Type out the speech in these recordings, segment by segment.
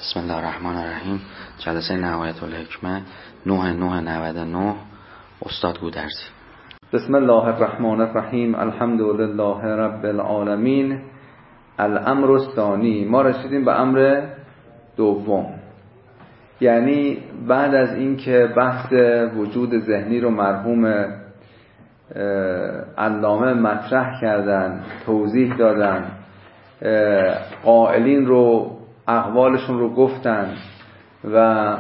بسم الله الرحمن الرحیم. جلسه نهایت الحکمه 9/9/99. استاد گودرزی. بسم الله الرحمن الرحیم. الحمد لله رب العالمین. الامر الثانی. ما رسیدیم به امر دوم، یعنی بعد از اینکه بحث وجود ذهنی رو مرحوم علامه مطرح کردن، توضیح دادن، قائلین رو اقوالشون رو گفتن و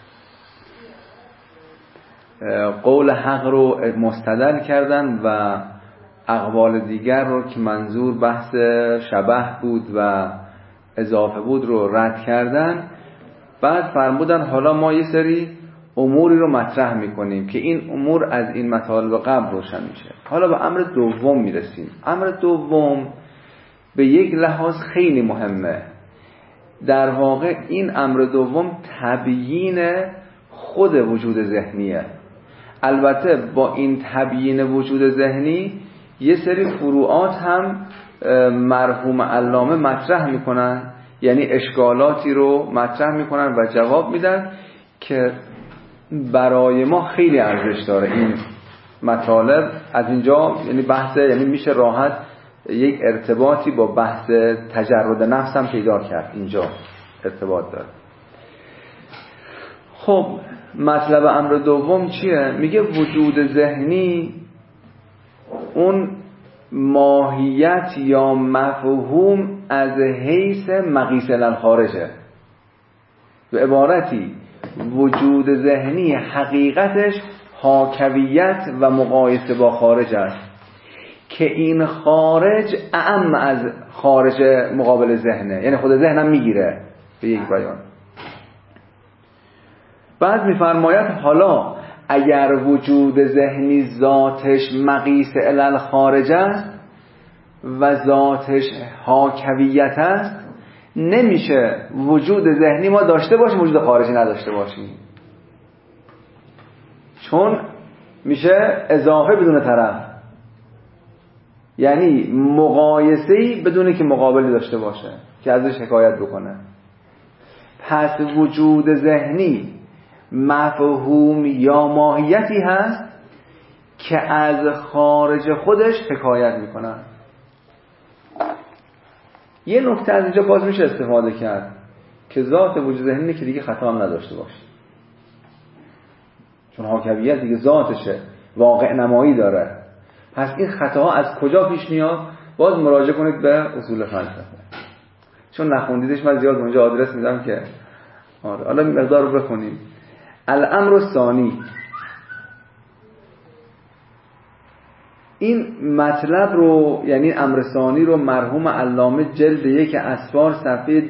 قول حق رو مستدل کردن و اقوال دیگر رو که منظور بحث شبه بود و اضافه بود رو رد کردن. بعد فرمودن حالا ما یه سری اموری رو مطرح میکنیم که این امور از این مطالب قبل روشن میشه. حالا به امر دوم میرسیم. امر دوم به یک لحاظ خیلی مهمه. در واقع این امر دوم تبیین خود وجود ذهنیه. البته با این تبیین وجود ذهنی یه سری فروعات هم مرحوم علامه مطرح میکنن، یعنی اشکالاتی رو مطرح میکنن و جواب میدن که برای ما خیلی ارزش داره. این مطالب از اینجا یعنی بحث، یعنی میشه راحت یک ارتباطی با بحث تجرد نفس هم پیدا کرد. اینجا ارتباط داره. خب مطلب امر دوم چیه؟ میگه وجود ذهنی اون ماهیت یا مفهوم از حیث مقیس الخارجه. به عبارتی وجود ذهنی حقیقتش حاکویت و مقایسه با خارج است که این خارج اعم از خارج مقابل ذهنه، یعنی خود ذهنم میگیره به یک بیان. بعد میفرماید حالا اگر وجود ذهنی ذاتش مقیس الی خارج است و ذاتش حاکویت است، نمیشه وجود ذهنی ما داشته باشیم وجود خارجی نداشته باشیم، چون میشه اضافه بدون طرف، یعنی مقایسه‌ای بدون که مقابلی داشته باشه که ازش حکایت بکنه. پس وجود ذهنی مفهوم یا ماهیتی هست که از خارج خودش حکایت میکنن. یه نکته از اینجا باز میشه استفاده کرد که ذات وجود ذهنی که دیگه خطا هم نداشته باشه، چون حاکویت دیگه ذاتشه، واقع نمایی داره. پس این خطاها از کجا پیش میاد؟ باز مراجعه کنید به اصول فلسفه، چون نخوندیدش من زیاد اونجا آدرس میدم که آره. حالا این مقدار رو بخونیم. الامر الثانی. این مطلب رو یعنی امر ثانی رو مرحوم علامه جلد 1 اسفار صفحه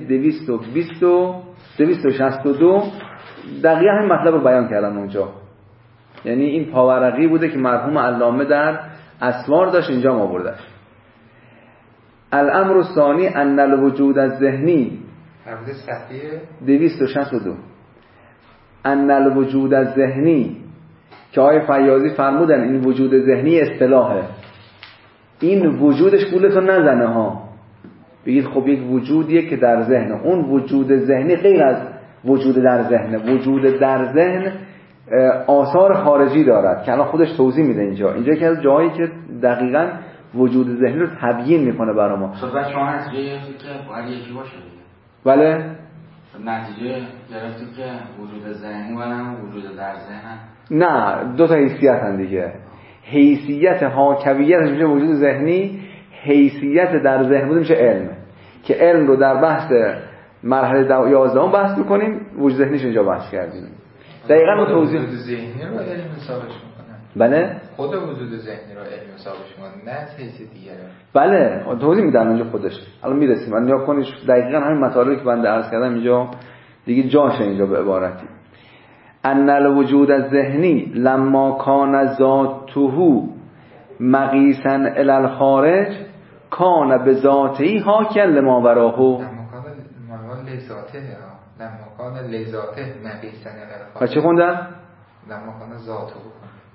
262 دقیقاً همین مطلب رو بیان کردن اونجا. یعنی این پاورقی بوده که مرحوم علامه در اسوار داشت، اینجا ما بردش. الامر الثانی ان الوجود الذهنی فرموده صفحه 262 ان الوجود الذهنی که آقای فیاضی فرمودن این وجود ذهنی اصطلاحه. این وجودش گولتون نزنه ها، بگید خب یک وجودیه که در ذهن. اون وجود ذهنی غیر از وجود در ذهن. وجود در ذهن آثار خارجی دارد که الان خودش توضیح میده اینجا که از جایی که دقیقاً وجود ذهنی رو تبیین میکنه برای ما. صحبت شما نتیجه گرفتید که باید یکی باشه دیگه. بله؟ نتیجه گرفتید که وجود ذهنی و وجود در ذهن نه، دو تا حیثیت هم دیگه. حیثیت حاکویت میشه وجود ذهنی، حیثیت در ذهن بود میشه علم، که علم رو در بحث مرحله 11 بحث میکنیم، وجود ذهنیش اینجا بحث کردیم. دقیقاً اون توضیح وجود ذهنی رو علم حسابش میکنن. بله؟ خود وجود ذهنی رو علم حسابش میکنن، نه حیث دیگه. بله، توضیح میدن اونجا خودش. الان میرسیم. من نگاه کنید دقیقاً همین مطالبی که بنده عرض کردم اینجا دیگه جاشه. اینجا به عبارتی ان الوجود الذهنی لما کان ذاته مقیسا الی الخارج کان بذاته حاکیا لما وراه. لما کان لذاته لما کان لذاته مقیسا الی الخارج. چه خوندن؟ لما کان ذاته.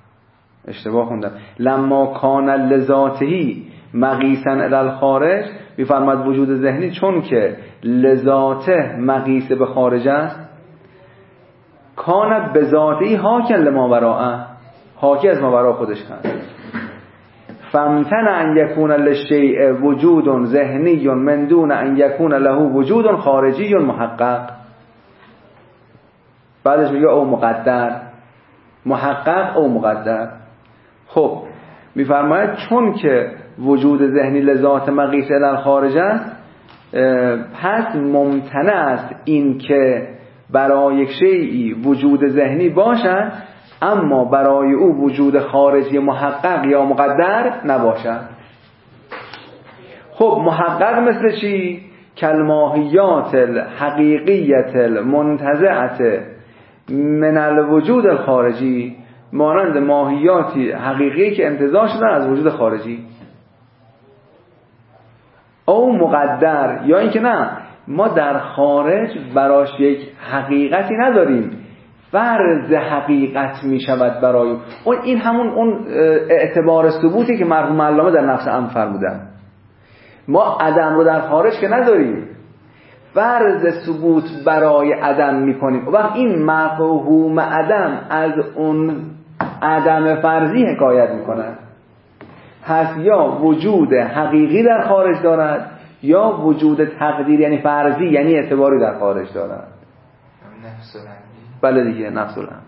اشتباه خوندن. لما کان لذاته مقیسا الی الخارج میفرماد وجود ذهنی چون که لذاته مقیس به خارج است، کان بذاتی حاکن لماوراءه، حاکی از ماوراء خودش هست. فامتنع ان یکون للشیء وجود ذهنی من دون ان یکون له وجود خارجی محقق. بعدش میگه او مقدر، محقق او مقدر. خب میفرماید چون که وجود ذهنی لذات مقیس در خارج است، پس ممتنع است این که برای یک شیئی وجود ذهنی باشد اما برای او وجود خارجی محقق یا مقدر نباشد. خب محقق مثل چی؟ کالماهیات الحقیقیت المنتزعه من الوجود الخارجی، مانند ماهیاتی حقیقی که انتزاع شدن از وجود خارجی. او مقدر، یا اینکه نه ما در خارج براش یک حقیقتی نداریم، فرض حقیقت می شود برای اون. این همون اون اعتبار ثبوتی که مرحوم علامه در نفس امر فرمودن. ما عدم رو در خارج که نداریم، فرض ثبوت برای عدم می کنیم. و وقت این مفهوم عدم از اون عدم فرضی حکایت می کند. پس یا وجود حقیقی در خارج دارد یا وجود تقدیر یعنی فرضی یعنی اعتباری در خارج دارد. نفس الامر. بله دیگه نفس الامر.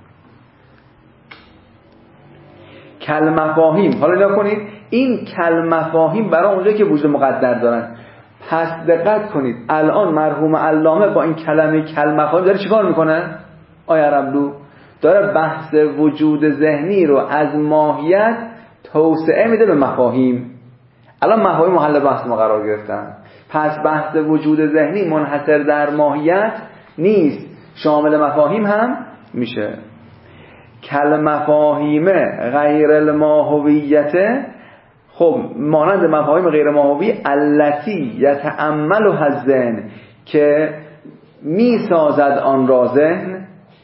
کلمفاهیم، حالا نگاه کنید این کلمفاهیم برای اونجایی که وجود مقدر دارن. پس دقت کنید الان مرحوم علامه با این کلمه کلمفاهیم داره چیکار میکنه؟ آیا ربلو داره بحث وجود ذهنی رو از ماهیت توسعه میده به مفاهیم. الان مفاهیم محل بحث ما قرار گرفتن. پس بحث وجود ذهنی منحصر در ماهیت نیست، شامل مفاهیم هم میشه. کلمفاهیم غیر الماهویت، خب مانند مفاهیم غیر ماهوی التی یتأملها الذهن که میسازد آن را ذهن،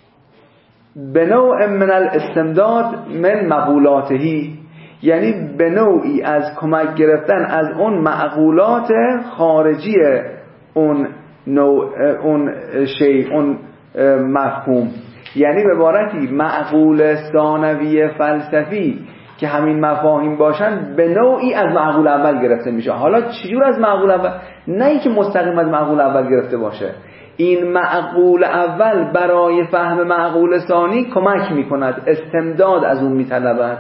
به نوع من الاستمداد من مقولاتهی، یعنی به نوعی از کمک گرفتن از اون معقولات خارجی اون نوع اون شیء اون مفهوم، یعنی به عبارتی معقول ثانوی فلسفی که همین مفاهیم باشن به نوعی از معقول اول گرفته میشه. حالا چجور از معقول اول؟ نه اینکه مستقیم از معقول اول گرفته باشه، این معقول اول برای فهم معقول ثانی کمک میکند، استمداد از اون میطلبد.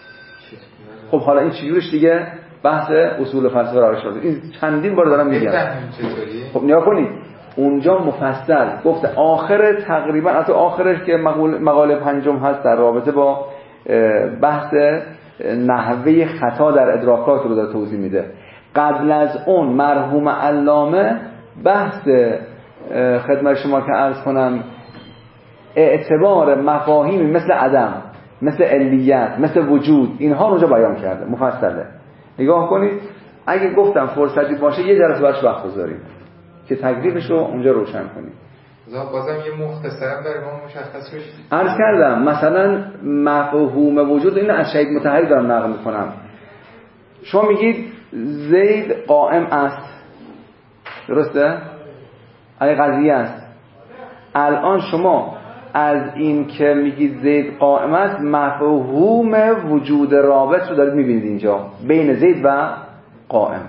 خب حالا این چجورش دیگه بحث اصول فلسفه را شده. این چندین بار دارم میگم. خب نیا کنید اونجا مفصل گفته آخر تقریبا از آخرش که مقاله پنجم هست در رابطه با بحث نحوه خطا در ادراکات رو داره توضیح میده. قبل از اون مرحوم علامه بحث خدمت شما که عرض کنم اعتبار مفاهیمی مثل عدم، مثل علیت، مثل وجود، اینها رو اونجا بیان کرده مفصله. نگاه کنید اگه گفتم فرصتی باشه یه جلسه برش وقت بذاریم که تکلیفش رو اونجا روشن کنیم. بازم یه مختصرا برای ما مشخص بشه. عرض کردم مثلا مفهوم وجود این از شهید مطهری دارم نقل میکنم. شما میگید زید قائم است، درسته؟ این قضیه است. الان شما از این که میگید زید قائم است مفهوم وجود رابط رو دارید میبینید اینجا بین زید و قائم.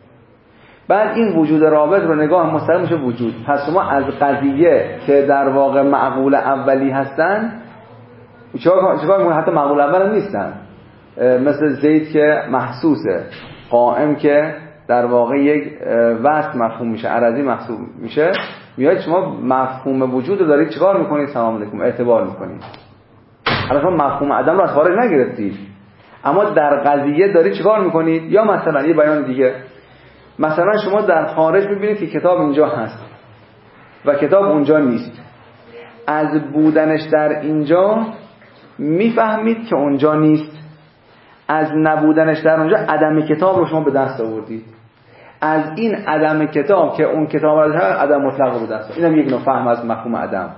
بعد این وجود رابط رو نگاه مستقیم میشه وجود. پس شما از قضیه که در واقع معقول اولی هستن چیکار میکنید؟ حتی معقول اول هم نیستن، مثل زید که محسوسه، قائم که در واقع یک وصف مفهوم میشه، عرضی محسوب میشه. میاد شما مفهوم وجود رو دارید چیکار میکنید؟ سلام علیکم اعتبار میکنید. حالا شما مفهوم عدم رو از خارج نگرفتید اما در قضیه دارید چیکار میکنید. یا مثلا یه بیان دیگه، مثلا شما در خارج میبینید که کتاب اینجا هست و کتاب اونجا نیست. از بودنش در اینجا میفهمید که اونجا نیست. از نبودنش در اونجا عدم کتاب رو شما به دست آوردید. از این عدم کتاب که اون کتاب رو عدم مطلق رو به دست آوردید. اینم یک نوع فهم از مفهوم عدم.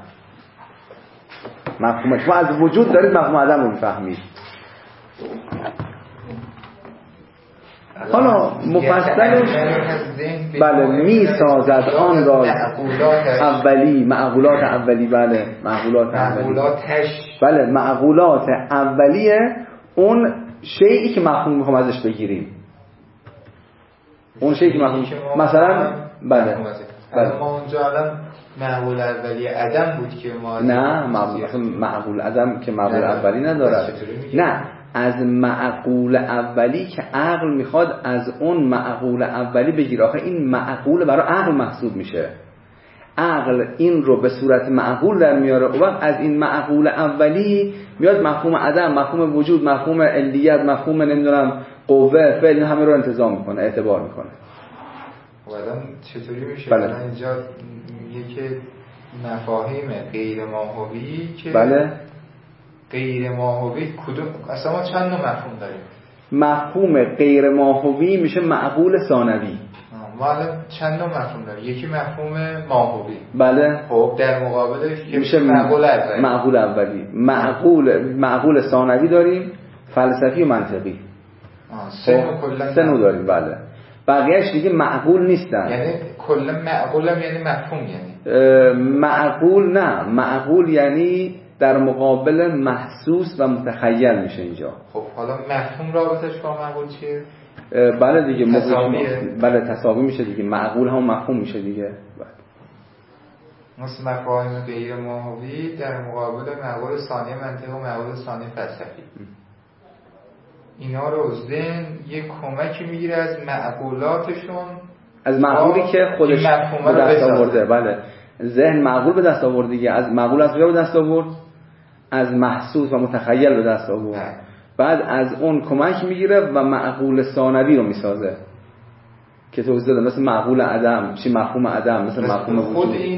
مفهوم شما از وجود دارید مفهوم عدم رو میفهمید. حالا مفصلش بله می سازد آن را اولی، معقولات اولی، بله معقولات اولی، بله معقولات اولیه اون شیئی که مفهوم میخوام ازش بگیریم، اون شیئی که مفهوم مثلا بله ما اونجا الان معقول اولی عدم بود که ما نه معقول عدم که معقول اولی نداره، نه از معقول اولی که عقل میخواد از اون معقول اولی بگیره. آخه این معقول برای عقل محسوب میشه، عقل این رو به صورت معقول در میاره و وقت از این معقول اولی میاد مفهوم عدم، مفهوم وجود، مفهوم علیت، مفهوم نمیدونم قوه، فعل، همه رو انتظام میکنه، اعتبار میکنه. الان چطوری میشه؟ بله. الان اینجا میگه که مفاهیم غیر ماهوی که بله غیر ماهوی کدوم اصلا ما چند نوع مفهوم داریم؟ مفهوم غیر ماهوی میشه معقول ثانوی. ما الان چند نوع مفهوم داریم؟ یکی مفهوم ماهوی، بله، خب در مقابلش میشه معقول اولی. معقول اولی، معقول ثانوی داریم، فلسفی و منطقی. سه نوع داریم. بله بقیه‌اش دیگه معقول نیستن. یعنی کلا معقولم یعنی مفهوم، یعنی معقول نه، معقول یعنی در مقابل محسوس و متخیل میشه اینجا. خب حالا مفهوم رابطش با معقول چیه؟ بله دیگه تساویه. بله تساوی میشه دیگه، معقول هم مفهوم میشه دیگه. بله. مثل مفاهیم غیر ماهوی در مقابل معقول ثانی منطقی و معقول ثانی فلسفی. اینا رو ذهن یک کمکی میگیره از معقولاتشون، از معقولی که خودش به دست آورده. بله ذهن معقول به دست آورده دیگه. از معقول از کجا به دست آورد؟ از محسوس و متخیل به دست آورد. بعد از اون کمک میگیره و معقول ثانوی رو میسازه که توضیح دادم، مثل معقول عدم، چی مفهوم عدم، مثل مفهوم وجود.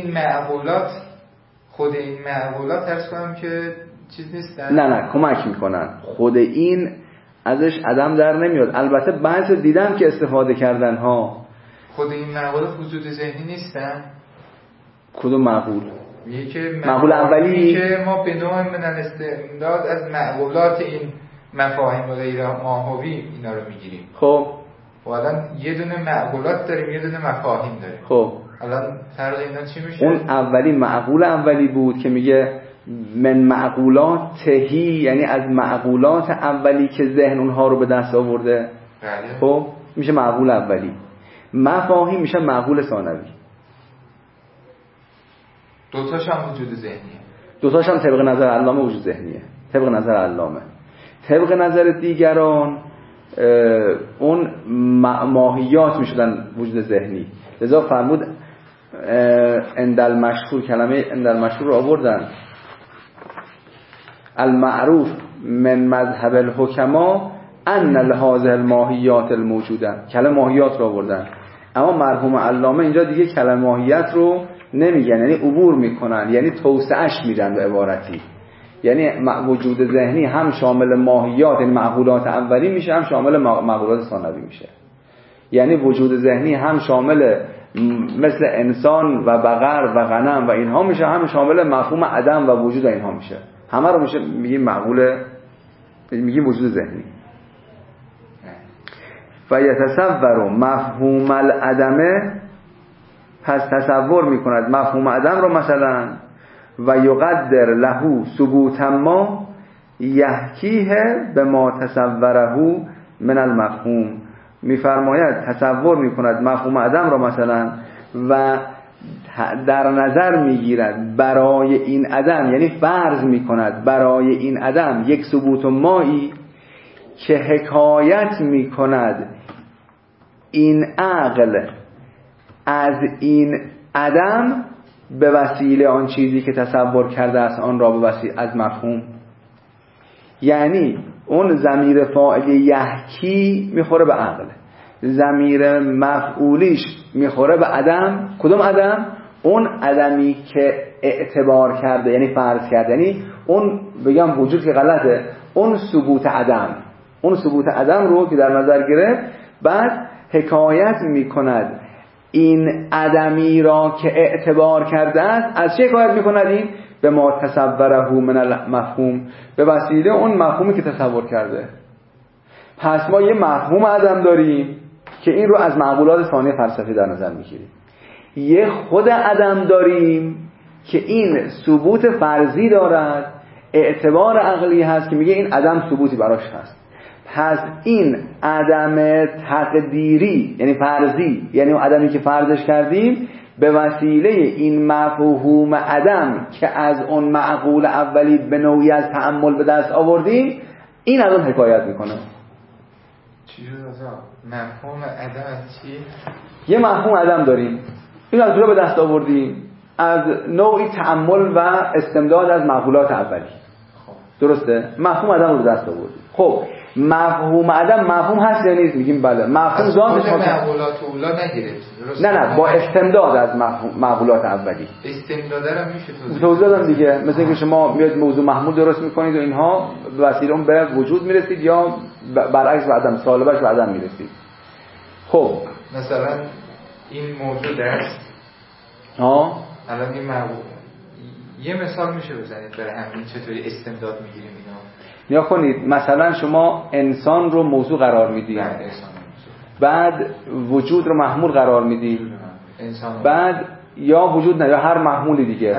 خود این معقولات ترس کنم که چیز نیستن. نه کمک میکنن. خود این ازش عدم در نمیاد. البته بعضی دیدم که استفاده کردن ها. خود این معقولات وجود ذهنی نیستن. کدوم معقول؟ میگه معقول اولی که ما به نوع من الاستمداد از معقولات این مفاهیم غیر ماهوی اینا رو میگیریم. خب الان یه دونه معقولات داریم، یه دونه مفاهیم داریم. خب الان فرق اینا چی میشه؟ اون اولی معقول اولی بود که میگه من معقولات تهی، یعنی از معقولات اولی که ذهن اونها رو به دست آورده. بله. خب میشه معقول اولی. مفاهیم میشه معقول ثانوی. دوتاش هم وجود ذهنیه. دوتاش هم طبق نظر علامه وجود ذهنیه. طبق نظر علامه. طبق نظر دیگران اون ماهیات میشدن وجود ذهنی. لذا فرمود اندل مشهور، کلمه اندل مشهور رو آوردن، المعروف من مذهب الحکما ان لهذه الماهیات الموجوده. کلمه ماهیات رو آوردن، اما مرحوم علامه اینجا دیگه کلمه ماهیت رو نمیگن، یعنی عبور میکنن، یعنی توسعهش میدن به عبارتی. یعنی وجود ذهنی هم شامل ماهیات، یعنی معقولات اولی میشه، هم شامل معقولات ثانوی میشه. یعنی وجود ذهنی هم شامل مثل انسان و بقر و غنم و اینها میشه، هم شامل مفهوم عدم و وجود اینها میشه. همه رو میشه میگیم معقول، میگیم وجود ذهنی. و یتصور مفهوم العدمه، پس تصور میکند مفهوم عدم رو مثلا، و یقدر له ثبوت ما یحکیه به ما تصوره من المفهوم. میفرماید تصور میکند مفهوم عدم رو مثلا و در نظر میگیرد برای این عدم، یعنی فرض میکند برای این عدم یک ثبوت مایی که حکایت میکند این عقل از این عدم به وسیله آن چیزی که تصور کرده است آن را به وسیله از مفهوم. یعنی اون ضمیر فاعل یحکی میخوره به عقل، ضمیر مفعولیش میخوره به عدم. کدوم عدم؟ اون عدمی که اعتبار کرده، یعنی فرض کرده، یعنی اون بگم وجود که غلطه، اون ثبوت عدم، اون ثبوت عدم رو که در نظر گرفت، بعد حکایت میکند این عدمی را که اعتبار کرده است. از چه حکایت میکند این؟ به ما تصوره من المفهوم، به وسیله اون مفهومی که تصور کرده. پس ما یه مفهوم عدم داریم که این رو از معقولات ثانیه فلسفی در نظر میگیریم، یه خود عدم داریم که این ثبوت فرضی دارد، اعتبار عقلی هست که میگه این عدم ثبوتی براش هست. پس این عدم تقدیری یعنی فرضی، یعنی اون عدمی که فرضش کردیم، به وسیله این مفهوم عدم که از اون معقول اولی به نوعی از تأمل به دست آوردیم، این از اون حکایت میکنه. چی شد مفهوم عدم از چی؟ یه مفهوم عدم داریم، این از رو به دست آوردیم از نوعی تأمل و استمداد از معقولات اولی. درسته؟ مفهوم عدم رو به دست آوردیم. خب مفهوم عدم مفهوم هست یا نیست؟ میگیم بله. مفهوم ذاتش معقولات اولا نگرفت. نه با استمداد از معقولات اولی. استمداد رو میشه توضیح دادم دیگه. مثل اینکه شما میاد موضوع محمول درست میکنید و اینها به وسیله اون به وجود میرسید یا برعکس به عدم، سالبش به عدم میرسید. خب مثلا این موجود است. الان این یه مثال میشه بزنید برای همین چطوری استمداد میگیریم اینا؟ نیا کنید مثلا شما انسان رو موضوع قرار میدید، بعد وجود رو محمول قرار میدید، بعد یا وجود نه یا هر محمولی دیگه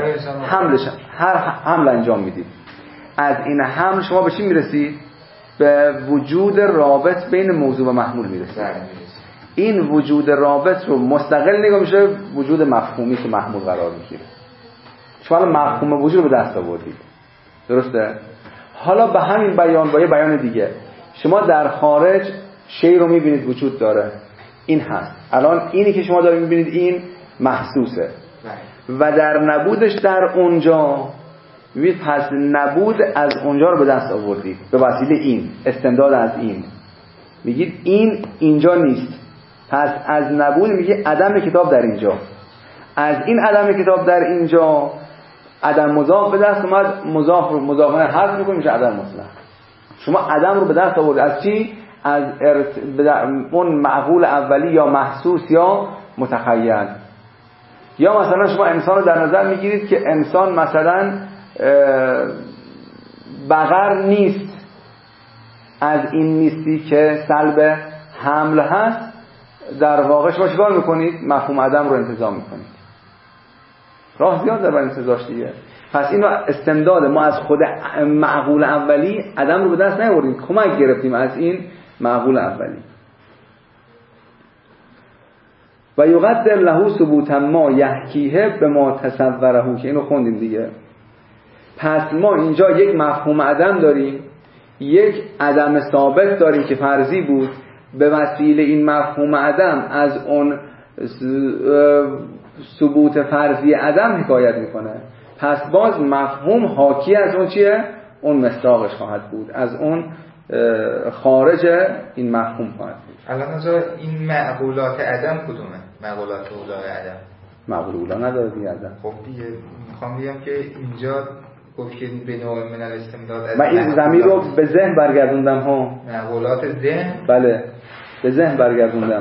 حمل انجام میدید. از این حمل شما به چی میرسید؟ به وجود رابط بین موضوع و محمول میرسید. این وجود رابط رو مستقل نگاه میشه وجود مفهومی که محمول قرار میگیره. شما مفهوم وجود رو به دست آوردید. درسته؟ حالا به همین بیان با یه بیان دیگه، شما در خارج شی رو میبینید وجود داره، این هست. الان اینی که شما دارید میبینید این محسوسه و در نبودش در اونجا میبینید، پس نبود از اونجا رو به دست آوردید به وسیله این استمداد از این. میگید این اینجا نیست، پس از نبود میگه عدم کتاب در اینجا، از این عدم کتاب در اینجا عدم مضاف به دست اومد، مضاف رو مضافانه حذف میکنیم میشه عدم مطلق. شما عدم رو به دست آورد از چی؟ از اون معقول اولی یا محسوس یا متخیل. یا مثلا شما انسان رو در نظر میگیرید که انسان مثلا بغر نیست، از این نیستی که سلب حمل هست، در واقع شما چیکار میکنید؟ مفهوم عدم رو انتزاع میکنید. راه زیاد داره انتزاعش دیگه. پس اینو استمداد ما از خود معقول اولی عدم رو به دست نیاوردیم، کمک گرفتیم از این معقول اولی. و یقدر له ثبوتا ما یحکیه به ما تصوره، که اینو خوندیم دیگه. پس ما اینجا یک مفهوم عدم داریم، یک عدم ثابت داریم که فرضی بود، به وسیله این مفهوم عدم از اون ثبوت فرضی عدم حکایت میکنه. پس باز مفهوم حاکی از اون چیه؟ اون مصداقش خواهد بود، از اون خارج این مفهوم خواهد بود. الان این معقولات عدم کدومه؟ معقولات اولای عدم؟ معقول اولا نداره دیگه عدم. خب دیگه میخوام بگم که اینجا گفت که به نوع من الاستمداد، من این ضمیر رو به ذهن برگردوندم ها. معقولات ذهن؟ بله به ذهن برگردوندم.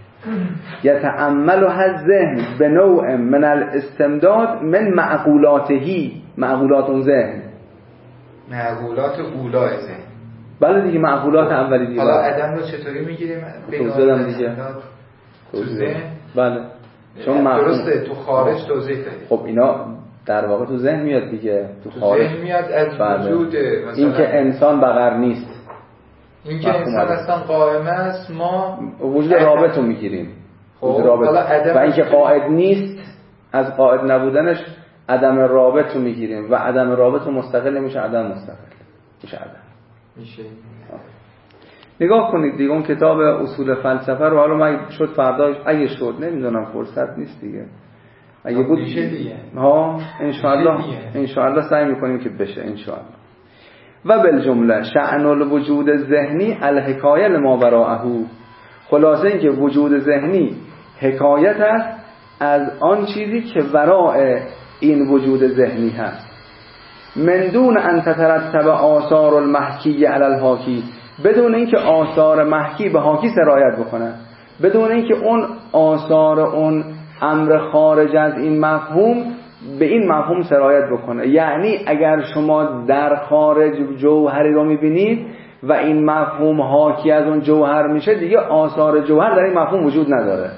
یتأمل الذهن به نوع من الاستمداد من معقولاتهی، معقولات اون ذهن، معقولات اولای ذهن. بله دیگه معقولات اولی دیگه. حالا عدم رو چطوری میگیریم؟ به نوع من الاستمداد تو ذهن؟ بله چون درسته تو خارج توضیح دادی. خب اینا در واقع تو ذهن میاد دیگه، تو خارج ذهن میاد از وجود مثلا این که انسان بغر نیست، این که انسان اصلا قائم است، ما وجود رابط رو میگیریم. خب و اینکه قائد نیست، از قائد نبودنش عدم رابط رو میگیریم و عدم رابط رو مستقل میشه عدم مستقل میشه عدم میشه. نگاه کنید دیگه اون کتاب اصول فلسفه رو، حالا من شد فردا اگه شد نمیدونم فرصت نیست دیگه، اگه بود ها ان شاء الله سعی میکنیم که بشه ان شاء الله. و بالجمله شأن الوجود ذهنی الحکایه لما وراءه، خلاصه این که وجود ذهنی حکایت است از آن چیزی که وراء این وجود ذهنی هست، من دون ان تترتب آثار المحکی علی الحاکی، بدون اینکه آثار محکی به حاکی سرایت بکنه، بدون اینکه اون آثار اون امر خارج از این مفهوم به این مفهوم سرایت بکنه. یعنی اگر شما در خارج جوهری رو میبینید، و این مفهوم حاکی از اون جوهر میشه، دیگه آثار جوهر در این مفهوم وجود نداره.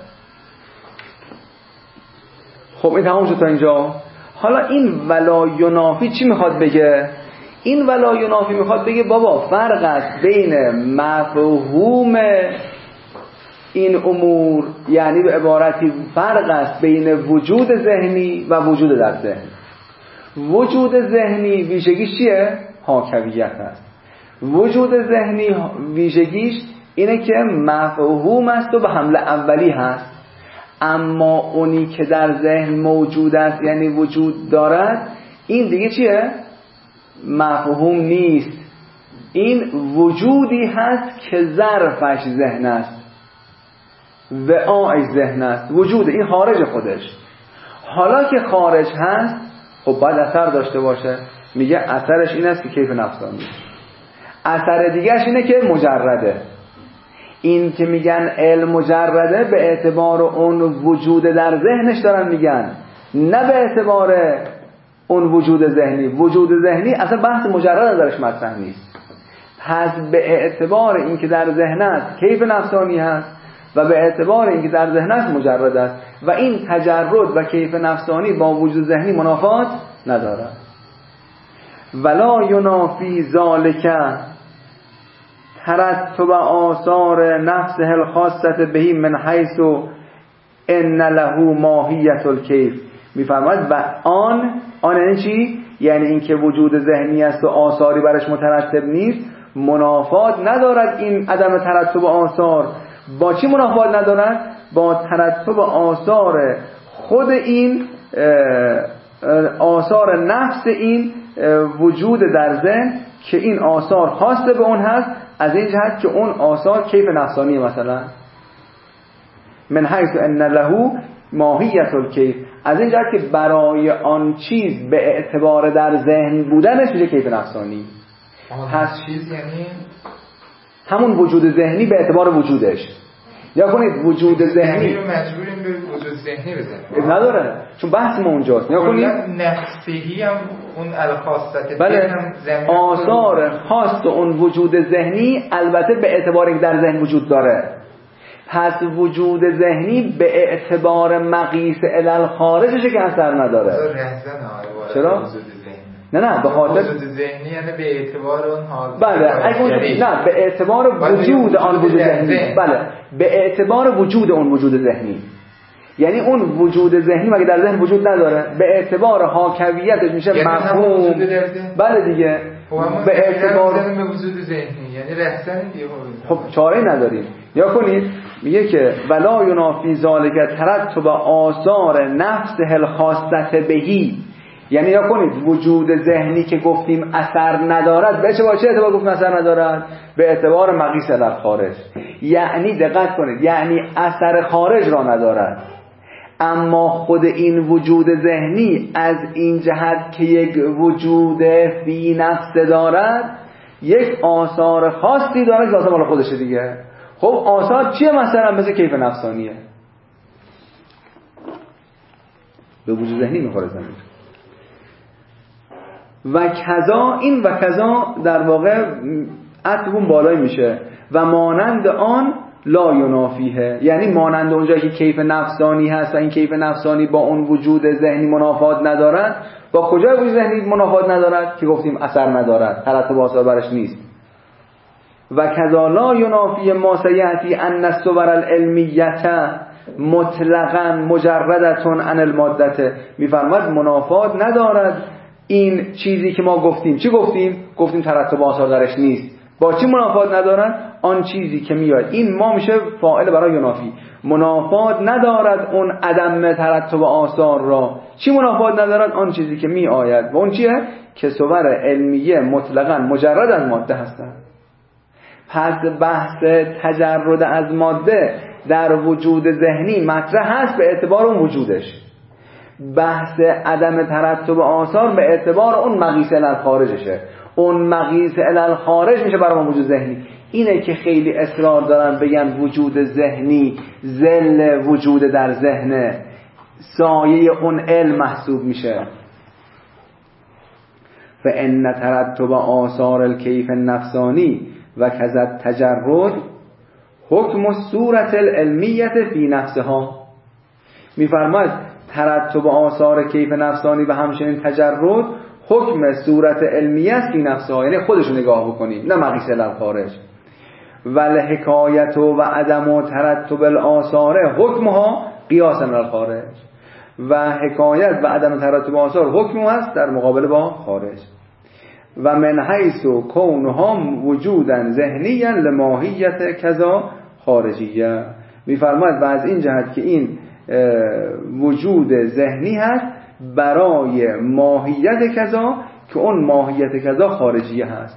خب این تمام شد تا اینجا. حالا این ولا ینافی چی میخواد بگه؟ این ولا ینافی میخواد بگه بابا فرق است بین مفهوم این امور، یعنی به عبارتی فرق است بین وجود ذهنی و وجود در ذهن. وجود ذهنی ویژگیش چیه؟ حاکویت است. وجود ذهنی ویژگیش اینه که مفهوم است و به حمله اولی هست، اما اونی که در ذهن موجود است یعنی وجود دارد، این دیگه چیه؟ مفهوم نیست، این وجودی هست که ظرفش ذهن است، وعای ذهن است، وجود این خارج خودش. حالا که خارج هست خب باید اثر داشته باشه. میگه اثرش این است که کیف نفسانی. اثر دیگرش اینه که مجرده. این که میگن علم مجرده به اعتبار اون وجود در ذهنش دارن میگن، نه به اعتبار اون وجود ذهنی. وجود ذهنی اصلا بحث مجرد درش مطرح نیست. پس به اعتبار این که در ذهن است کیف نفسانی هست و به اعتبار این که در ذهن است مجرد است و این تجرد و کیف نفسانی با وجود ذهنی منافات ندارد. ولا ینافی ذالک ترتب آثار نفسه الخاصه بهی من حیث ان له ماهیت الکیف. میفرماید و آن یعنی چی؟ یعنی اینکه وجود ذهنی است و آثاری برش مترتب نیست، منافات ندارد. این عدم ترتب آثار با چی منافات ندارد؟ با ترتب آثار خود این آثار نفس این وجود در ذهن که این آثار خاصه به اون هست، از این جهت که اون آثار کیف نفسانی مثلا من حیث ان له ماهیت الکیف، از این جهت که برای آن چیز به اعتبار در ذهن بودنش میشه کیف نفسانی. پس چیز یعنی همون وجود ذهنی به اعتبار وجودش. یا کنید وجود ذهنی رو مجبوریم به وجود ذهنی بزنیم، نداره چون بحث ما اونجاست. یا کنید نفسیی هم اون الخاصت بله آثار خاص اون وجود ذهنی البته به اعتبار اینکه در ذهن وجود داره. پس وجود ذهنی به اعتبار مقیس علل خارجشه که اثر نداره. چرا؟ نه به خاطر وجود ذهنی یعنی به اعتبار اون حال. بله نه به اعتبار وجود آن وجود ذهنی. بله به اعتبار وجود اون وجود ذهنی، یعنی اون وجود ذهنی مگه در ذهن وجود نداره؟ به اعتبار حاکویتش میشه مفهوم. بله دیگه به اعتبار به وجود ذهنی یعنی رفتن دیگه. خب چاره نداریم. یا کنید میگه که ولا ینافی ذالک ترتب آثار نفسه الخاصه بهی، یعنی یا کنید وجود ذهنی که گفتیم اثر ندارد به چه اعتبار گفتیم اثر ندارد؟ به اعتبار مقیس در خارج. یعنی دقت کنید، یعنی اثر خارج را ندارد، اما خود این وجود ذهنی از این جهت که یک وجود فی نفس دارد یک آثار خاصی دارد که آثار مال خودشه دیگه. خب آثار چیه؟ مثلا مثل کیف نفسانیه، به وجود ذهنی میخوره زمین. و کذا، این و کذا در واقع عطفون بالای میشه و مانند آن لا ینافیه، یعنی مانند اونجایی که کیف نفسانی هست و این کیف نفسانی با اون وجود ذهنی منافات ندارد، با کجای وجود ذهنی منافات ندارد؟ که گفتیم اثر ندارد، ترتب آثار برش نیست. و کذا لا ینافی ما سیأتی ان الصور العلمیه مطلقاً مجردتون عن المادته. میفرماید منافات ندارد این چیزی که ما گفتیم. چی گفتیم؟ گفتیم ترتب آثار درش نیست. با چی منافات ندارد؟ آن چیزی که میاد. این ما میشه فاعل برای ینافی. منافات ندارد اون عدم ترتب آثار را. چی منافات ندارد؟ آن چیزی که می آید. و اون چیه؟ که صور علمیه مطلقاً مجرد از ماده هستند. پس بحث تجرد از ماده در وجود ذهنی مطرح هست به اعتبار اون وجودش. بحث عدم ترتب آثار به اعتبار اون مقیس علل خارجشه. اون مقیس علل خارج میشه برای وجود ذهنی. اینه که خیلی اصرار دارن بگن وجود ذهنی ظل وجود در ذهن، سایه اون علم محسوب میشه. فان ترتب آثار الکیف النفسانی و کذا تجرد حکم صورت العلمیت فی نفسها. میفرماید ترتب آثار کیف نفسانی و همچنین تجرد حکم صورت علمیت فی نفسها، یعنی خودشو نگاه بکنیم نه مقیس الخارج. ول حکایت و عدم و ترتب الاثار حکمها قیاسا الخارج، و حکایت و عدم ترتب آثار حکم هست در مقابل با خارج. و من حیث کونها وجودا ذهنیا لماهیت کذا خارجیه. میفرماید و از این جهت که این وجود ذهنی هست برای ماهیت کذا که اون ماهیت کذا خارجیه هست.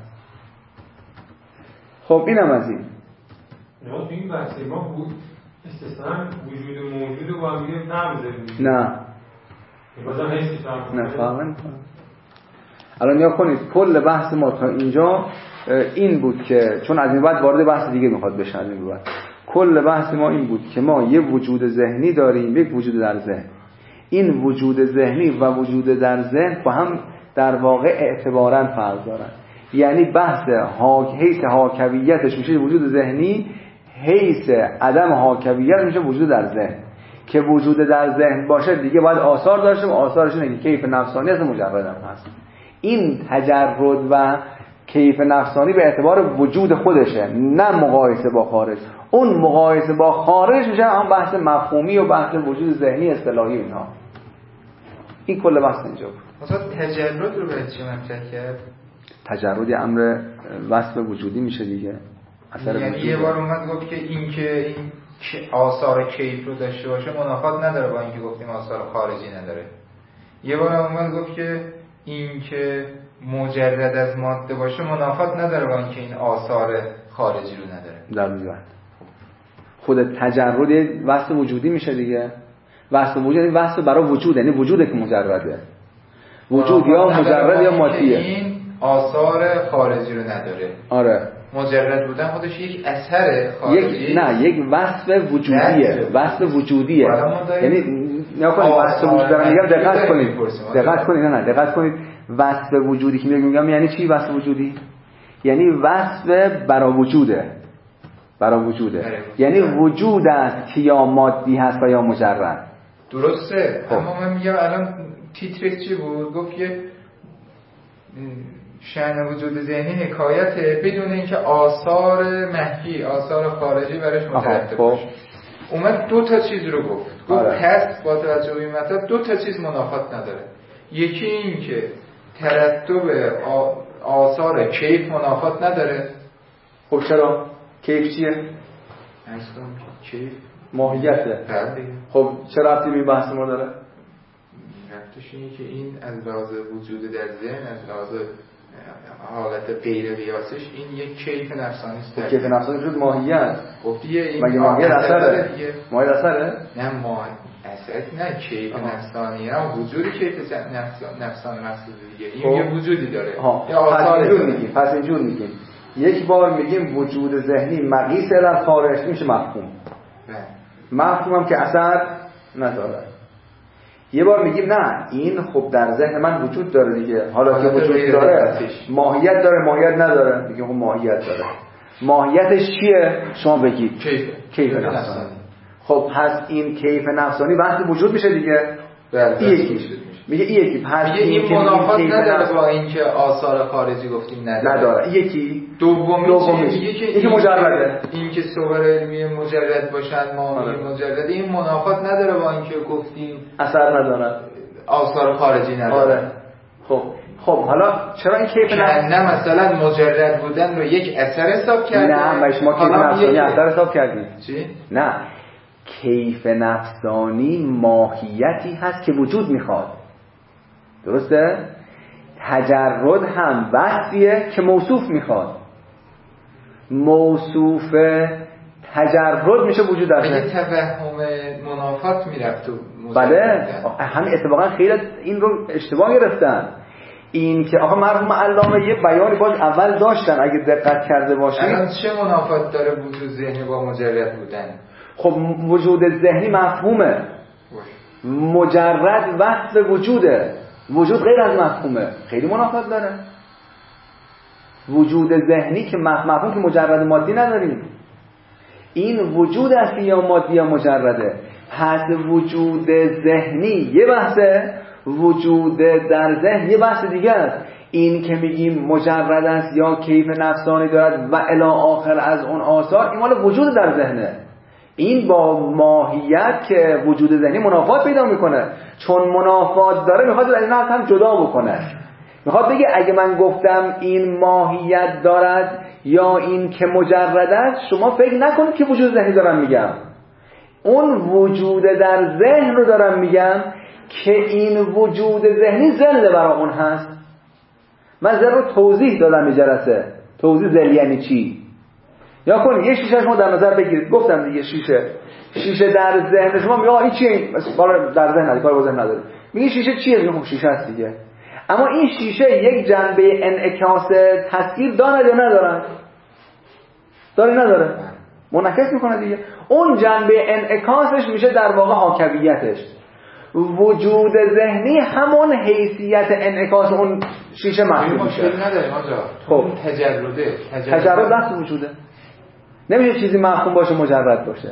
خب اینم از این. نه این بحثی ما بود استثناء وجود موجود رو با هم میگیم فرق بزنیم. نه بازم هیچی فرق نه فرق نمی‌کنه. الان نیا کنید کل بحث ما تا اینجا این بود که چون از این بعد وارد بحث دیگه میخواد بشه، از این بعد کل بحث ما این بود که ما یه وجود ذهنی داریم، یک وجود در ذهن. این وجود ذهنی و وجود در ذهن با هم در واقع اعتباراً فرق دارن. یعنی بحث حیث حاکویتش میشه وجود ذهنی، حیث عدم حاکویت میشه وجود در ذهن. که وجود در ذهن باشه دیگه باید آثار داشته و آثارش اینه که کیف نفسانی از مجرد هم هست. این تجرد و کیف نفسانی به اعتبار وجود خودشه، نه مقایسه با خارج. اون مقایسه با خارج میشه هم بحث مفهومی و بحث وجود ذهنی اصطلاحی اینها. این کل بحث اینجا بود. مثلا تجرد رو باید چی مطرح کرد؟ تجرد یه امر وصف وجودی میشه دیگه. یعنی یه بار اومد گفت که این آثار کیف رو داشته باشه منافات نداره با اینکه گفتیم آثار خارجی نداره. یه بار اومد گفت که این که مجرد از ماده باشه منافات نداره با اینکه این آثار خارجی رو نداره. در واقع خود تجرد وصف وجودی میشه دیگه. وصف وجودی یعنی وصف برای وجود، یعنی وجوده که مجرده. وجود یا مجرد یا مادیه. این آثار خارجی رو نداره. آره. مجرد بودن خودش یک اثر خارجی، یک وصف وجودیه. وصف وجودیه. یعنی نیا کنید وصف وجود دارم میگم دقت کنید. دقت کنید وصف وجودی که میگم یعنی چی وصف وجودی؟ یعنی وصف برای وجوده. یعنی وجود است که یا مادی هست و یا مجرد. درسته. اما من میگم الان تیترش چی بود؟ گفت که شأن وجود ذهنی حکایته بدون اینکه آثار محکی، آثار خارجی برش مترتب باشه. اومد دو تا چیز رو گفت. پس با توجه به این مطلب دو تا چیز منافات نداره. یکی این که ترتب آثار کیف منافات نداره. خب چرا؟ کیف چیه؟ اصلا کیف ماهیته. خب چرا ربطی به بحث ما داره؟ ربطش اینه که این از لحاظ وجود در ذهن، از لحاظ حالت غیر قیاسش این یک کیف نفسانی است. کیف نفسانی شد ماهیت. گفتیه این مگه ماهیت اثره؟ ماهیت اثره؟ نه اثر نه کیف نفسانی، نه وجود کیف نفسانی محسوب دیگه. این یه وجودی داره. یا آثار پس اینجور میگیم. یک بار میگیم وجود ذهنی مقیس الان خارج میشه مفهوم. مفهوم هم که اثر نداره. یه بار میگیم نه این خب در ذهن من وجود داره دیگه، حالا که وجود داره ماهیت داره ماهیت نداره، میگیم خب ماهیت داره. ماهیتش چیه؟ شما بگید کیف نفسانی. خب پس این کیف نفسانی بحث وجود میشه دیگه. یکیش میگه یکی پس این منافات نداره با اینکه آثار خارجی گفتیم نداره. یکی دومی میگه که مجرده، این که صور علمی مجرد باشن ماهی مجرد، این منافات نداره با اینکه گفتیم اثر نداره، آثار خارجی نداره. خب حالا چرا این کیف نه مثلا مجرد بودن رو یک اثر حساب کردیم؟ نه ما کیف نفسانی اثر حساب کردیم. چی؟ نه کیف نفسانی ماهیتی هست که وجود میخواد. درسته؟ تجرد هم وصفیه که موصوف میخواد. موصوف تجرد میشه وجود در اگه توهم منافات میرفت. بله همین اتفاقا خیلی این رو اشتباه گرفتن. این که آقا مرحوم علامه یه بیانی باز اول داشتن اگه دقت کرده باشید. الان چه منافات داره وجود ذهنی با مجرد بودن؟ خب وجود ذهنی مفهومه، مجرد وصف وجوده، وجود غیر از مفهومه، خیلی منافات داره. وجود ذهنی که مفهوم که مجرد مادی نداریم، این وجود اصلی یا مادی یا مجرده. پس وجود ذهنی یه بحثه، وجود در ذهن یه بحث دیگه است. این که میگیم مجرد است یا کیف نفسانی دارد و الی آخر از اون آثار، این مال وجود در ذهنه. این با ماهیت که وجود ذهنی منافات پیدا میکنه، چون منافات داره میخواد از این هم جدا بکنه. میخواد بگه اگه من گفتم این ماهیت دارد یا این که مجرد است، شما فکر نکنید که وجود ذهنی دارم میگم، اون وجود در ذهن رو دارم میگم که این وجود ذهنی ذل برای اون هست. من ذل رو توضیح دادم یه جلسه. توضیح ذل یعنی چی؟ یا کنید یه شیشه شما در نظر بگیرید، گفتم دیگه شیشه در ذهن شما میگه این چیه؟ مثلا در ذهن نداره، کار با ذهن نداره. میگه شیشه چیه؟ میگه خب شیشه است دیگه. اما این شیشه یک جنبه انعکاس تصویر داره یا نداره؟ نداره. منعکس میکنه دیگه. اون جنبه انعکاسش میشه در واقع حاکویتش. وجود ذهنی همون حیثیت انعکاس اون شیشه محسوب میشه. مشکل نداره آجا. خب تجرد بحث وجوده. نمیشه چیزی مفهوم باشه مجرد باشه.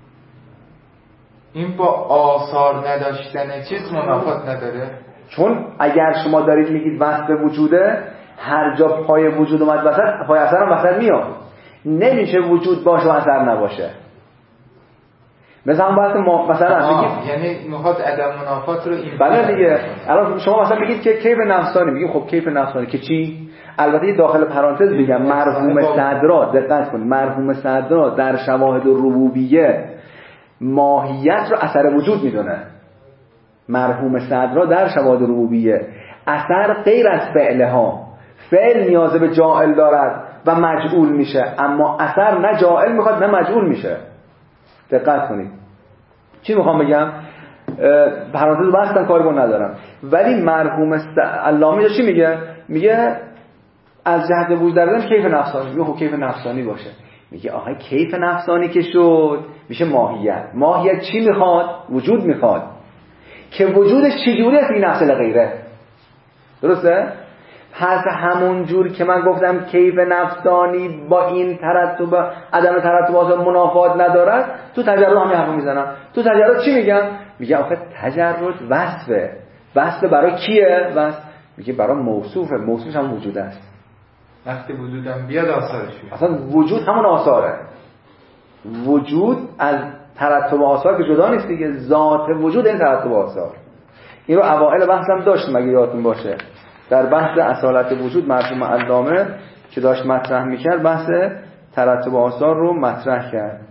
این با آثار نداشتن چیز منافات نداره؟ چون اگر شما دارید میگید وصف وجوده، هر جا پای وجود اومد وسط، پای اثر هم وسط میاد. نمیشه وجود باشه و اثر نباشه. مثلا مثلا بگید یعنی میخواد عدم منافات رو این بله دیگه. الان شما مثلا بگید که کیف نفسانی، میگیم خب کیف نفسانی که چی؟ البته داخل پرانتز میگم مرحوم صدرا، دقت کنید، مرحوم صدرا در شواهد الربوبیه ماهیت رو اثر وجود میدونه. مرحوم صدرا در شواهد الربوبیه اثر غیر از فعلها، فعل نیاز به جاعل دارد و مجعول میشه، اما اثر نه جاعل میخواد نه مجعول میشه. دقت کنید چی میخوام بگم؟ پرانتز بستم کاری با ندارم، ولی مرحوم علامه چی میگه؟ میگه از جهت وجود دردن کیف نفسانی. میگه خب کیف نفسانی باشه. میگه آخه کیف نفسانی که شد میشه ماهیت چی میخواد؟ وجود میخواد که وجودش چجوری است این نفس غیره. درسته؟ پس همون جور که من گفتم کیف نفسانی با این ترتب عدم ترتب آثار منافات ندارد، تو تجرد همین حرفو میزنم. تو تجرد چی میگم؟ میگه آخه تجرد وصفه برای کیه؟ میگه برای موصوفش هم وجود است. وقتی وجودم بیاد آثارش بیاد. اصلا وجود همون آثاره. وجود از ترتب آثار که جدا نیست دیگه، ذات وجود این ترتب آثار. این رو اوائل بحثم داشتم اگه یادتون باشه، در بحث اصالت وجود مرحوم علامه که داشت مطرح میکرد بحث ترتب آثار رو مطرح کرد.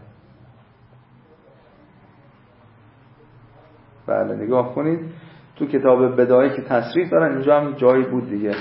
بله نگاه کنید تو کتاب بدایه که تصریح دارن، اینجا هم جایی بود دیگه.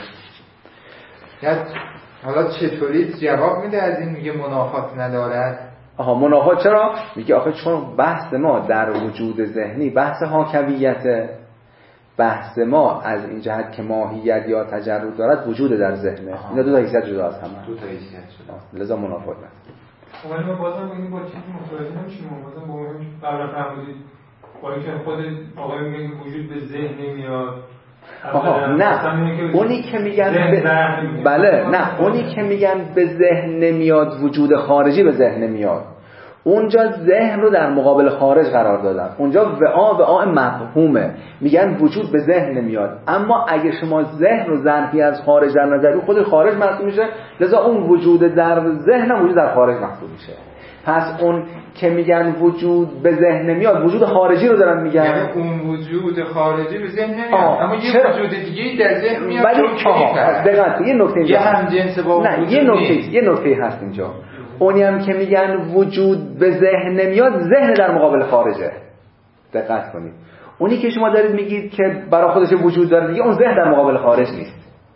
حالا چطوری جواب میده از این میگه منافات ندارد؟ منافات چرا؟ میگه آخه چون بحث ما در وجود ذهنی بحث حاکویته، بحث ما از این جهت که ماهیت یا تجرد دارد وجود در ذهنه. اینا دو تا حیثیت جدا از هم. دو تا حیثیت جدا. لذا منافات نداره. ولی ما بازم ببینیم با چیزی متوجه نمیشیم. بازم با همین قبلا فهمیدید با اینکه خود آقای میگه وجود به ذهن نمیاد. نه اونی که میگن بله نه اونی که میگن به ذهن نمیاد وجود خارجی به ذهن نمیاد. اونجا ذهن رو در مقابل خارج قرار دادن، اونجا وعاء مفهومه، میگن وجود به ذهن نمیاد. اما اگه شما ذهن رو ظرفی از خارج در نظر بگیرید خود خارج محسوب میشه، لذا اون وجود در ذهن هم وجود در خارج محسوب میشه. پس اون که میگن وجود به ذهن نمیاد وجود خارجی رو دارن میگن، یعنی اون وجود خارجی به ذهن نمیاد اما یه وجود دیگه در ذهن میاد. ولی دقیقاً یه نکته یه هم جنس با نه یه نکته هست اینجا. اونی هم که میگن وجود به ذهن نمیاد ذهن در مقابل خارجه. دقت کنید اونی که شما دارید میگید که برای خودش وجود داره دیگه، اون ذهن در مقابل خارج نیست.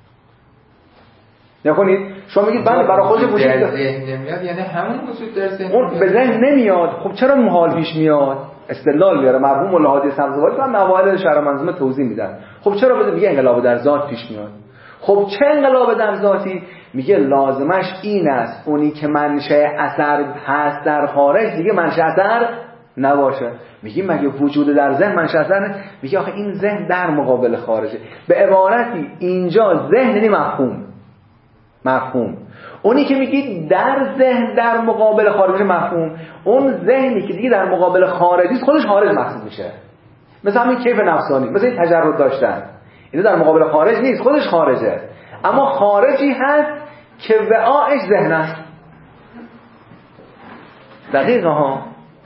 نکنید شما میگید بله برای خودش وجود در ذهن نمیاد یعنی همون وجود در ذهن اون به ذهن نمیاد. خب چرا محال پیش میاد؟ استدلال میاره مرحوم الهادی سبزواری تو موارد شرح منظومه توضیح میدن. خب چرا بده میگه انقلاب در ذات پیش میاد؟ خب چه انقلاب در ذاتی؟ میگه لازمش این است اونی که منشأ اثر هست در خارج دیگه منشأ اثر نباشه. میگه مگه وجود در ذهن منشأ اثر؟ میگه آخه این ذهن در مقابل خارجه. به عبارتی اینجا ذهن یعنی مفهوم. مفهوم. اونی که میگید در ذهن در مقابل خارج مفهوم، اون ذهنی که دیگه در مقابل خارجی خودش خارج محسوب میشه. مثل همین کیف نفسانی، مثل این تجرد داشتن، اینو در مقابل خارج نیست، خودش خارجه، اما خارجی هست که وعاش ذهن است. دقیقه ها.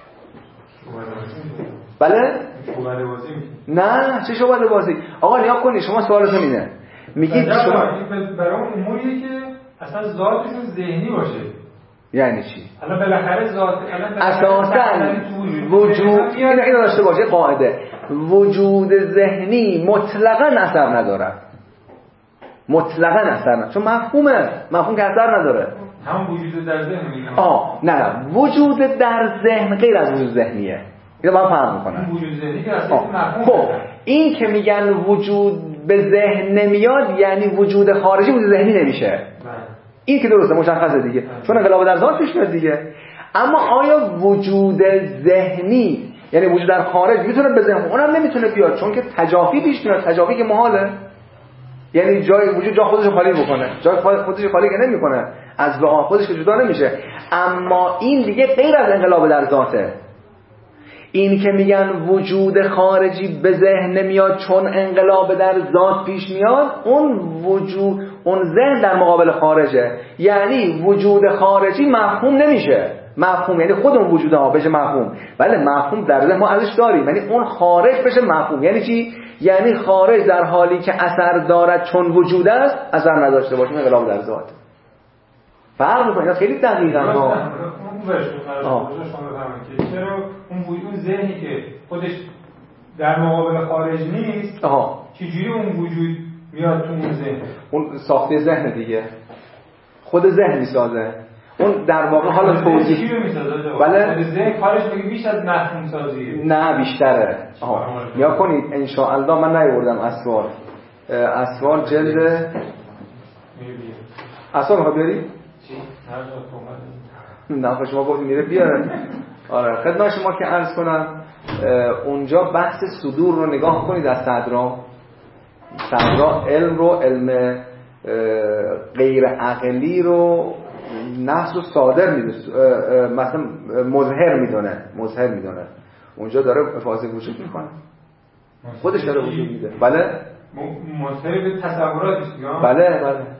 بله؟ نه چه شعبده بازی؟ آقا نیا کنید، شما سوالتون اینه، میگید شما برای اون اموریه که اصلا ذاتشون ذهنی باشه. یعنی چی؟ الان بالاخره ذات اساساً وجود اینو داشته باشه قاعده، وجود ذهنی مطلقاً اثر نداره. مطلقاً اثر نداره، چون مفهوم که اثر نداره. همون وجود در ذهن میگه. نه وجود در ذهن غیر از وجود ذهنیه. اینو من فهم میکنم. وجود ذهنی که اصلا مفهوم. خب این که میگن وجود به ذهن نمیاد یعنی وجود خارجی وجود ذهنی نمیشه. این که درسته، مشخصه دیگه، چون انقلاب در ذات پیش میاد دیگه. اما آیا وجود ذهنی یعنی وجود در خارج میتونه به ذهن؟ اونم نمیتونه بیاد، چون که تجافی پیش میاد. تجافی که محاله، یعنی جای وجود جا خودش خالی بکنه، جای خودش خالی که نمیکنه، از وعا خودش که جدا نمیشه. اما این دیگه غیر از انقلاب در ذاته. این که میگن وجود خارجی به ذهن نمیاد چون انقلاب در ذات پیش میاد، اون ذهن در مقابل خارجه، یعنی وجود خارجی مفهوم نمیشه. مفهوم یعنی خود اون وجود ها بشه مفهوم، ولی مفهوم در ذهن ما ازش داریم، یعنی اون خارج بشه مفهوم. یعنی چی؟ یعنی خارج در حالی که اثر دارد چون وجود است اثر نداشته باشه، انقلاب در ذات. فرق می‌کنه، خیلی دقیقاً ها. چرا اون ذهنی که خودش در مقابل خارج نیست، چجوری اون وجود میاد تو اون ذهن؟ اون ساخته ذهن دیگه، خود ذهن میسازه. اون در واقع حالا توضیح چی میسازه؟ بله ذهن کارش میگه بیش از مفهوم سازیه. نه بیشتره. یا کنید ان شاء الله، من نیاوردم اسوار جلد اسوار رو بیاری؟ نه شما گفتید میره بیاره. آره خدمت شما که عرض کنم، اونجا بحث صدور رو نگاه کنید از صدرا علم رو، علم غیر عقلی رو نفس رو صادر میدونه، مثلا مظهر میدونه. اونجا داره افاضه وجود میکنه، خودش داره وجود میده. بله مظهر به تصوراتش. بله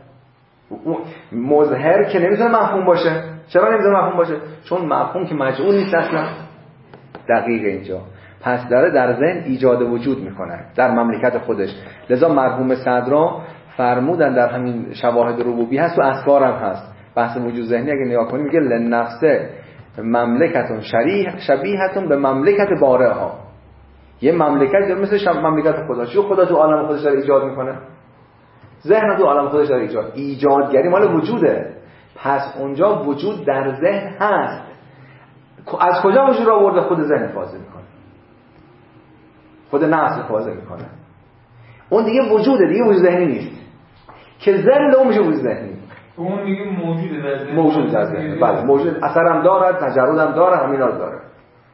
مظهر که نمیتونه مفهوم باشه. چرا نمیتونه مفهوم باشه؟ چون مفهوم که مجعول نیست اصلا. دقیقه اینجا پس داره در ذهن ایجاد وجود میکنه در مملکت خودش. لذا مرحوم صدرا فرمودن در همین شواهد ربوبی هست و اسرار هم هست، بحث وجود ذهنی اگه نگاه کنیم میگه لنفسه مملکتون شبیهتون به مملکت باره‌ها. یه مملکت مثل مملکت خدا. چون خدا تو عالم خودش داره ایجاد میکنه، ذهن تو عالم خودش داره ایجادگری مال وجوده. پس اونجا وجود در ذهن هست. از کجا وجود را آورده؟ خود ذهن افاضه میکنه، خود نفس افاضه میکنه. اون دیگه وجوده، دیگه وجود ذهنی نیست که ذهن اون میشه وجود ذهنی. اون میگه موجوده در ذهن. موجود در ذهن، بله موجود، اثرم دارد، تجردم داره، همینا رو داره.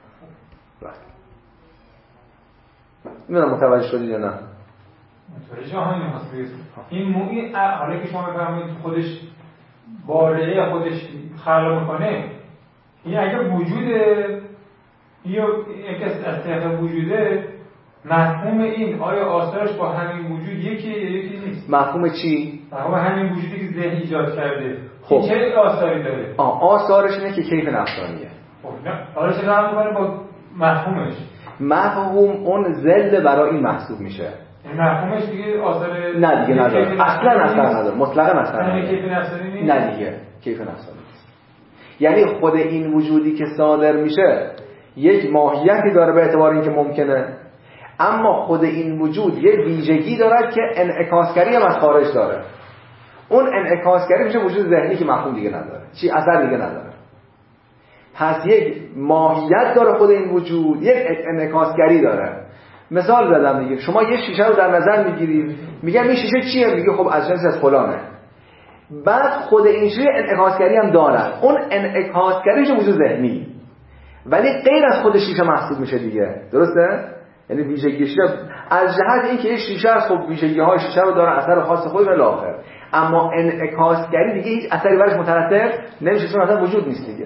متوجه شدید یا نه؟ متوجه همین هست. این حالا که شما بفرمایید خودش باره خودش خلق میکنه، این اگه وجوده یا یک از طریق وجوده، مفهوم این آیا آثارش با همین وجود یکی نیست؟ مفهوم چی؟ مفهوم همین وجودی که ذهن ایجاد کرده. خب چه آثاری داره؟ آثارش اینه که کیف نفسانیه. خب نه حالا چه فرق میکنه با مفهومش؟ مفهوم اون ذل برای این محسوب میشه. مفهومش دیگه آثار نه دیگه نداره، اصلا اثر نداره، مطلقاً اثر نداره. کیف نفسانی نیست؟ نه دیگه کیف نفسانی نیست. یعنی خود این وجودی که صادر میشه یک ماهیتی داره به اعتبار اینکه ممکنه، اما خود این وجود یه ویژگی دارد که انعکاسگری هم از خارج داره. اون انعکاسگری میشه وجود ذهنی که مفهوم دیگه نداره، چی اثر دیگه نداره. پس یک ماهیت داره خود این وجود، یک انعکاسگری داره. مثال زدم دیگه، شما یه شیشه رو در نظر میگیرید، میگم این شیشه چیه؟ میگه خب از جنس از فلانه. بعد خود این شیشه انعکاسگری هم داره، اون انعکاسگری میشه وجود ذهنی، ولی غیر از خود شیشه محسوب میشه دیگه. درسته؟ یعنی ویژگی شیشه از جهت اینکه یه شیشه است، خب ویژگی‌های شیشه رو داره، اثر خاص خودش و آخر، اما انعکاسگری دیگه هیچ اثری برش مترتب نمیشه، چون اصلا وجود نیست دیگه.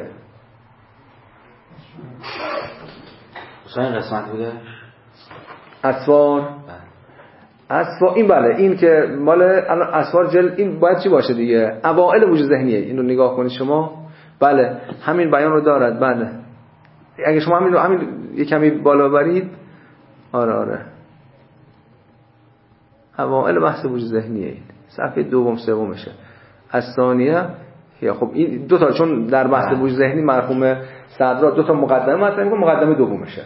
این قسمت بوده اسوار این بله، این که مال الان اسوار جل، این باید چی باشه دیگه؟ اوائل وجود ذهنیه. این رو نگاه کنید شما، بله همین بیان رو دارد. بله اگه شما همین یه کمی بالا برید، آره اوائل بحث وجود ذهنیه، این صفحه دوم سومشه. از ثانیه خب این دو تا، چون در بحث وجود ذهنی مرحوم صدرا دو تا مقدمه مطرح می‌کنه، مقدمه دومشه.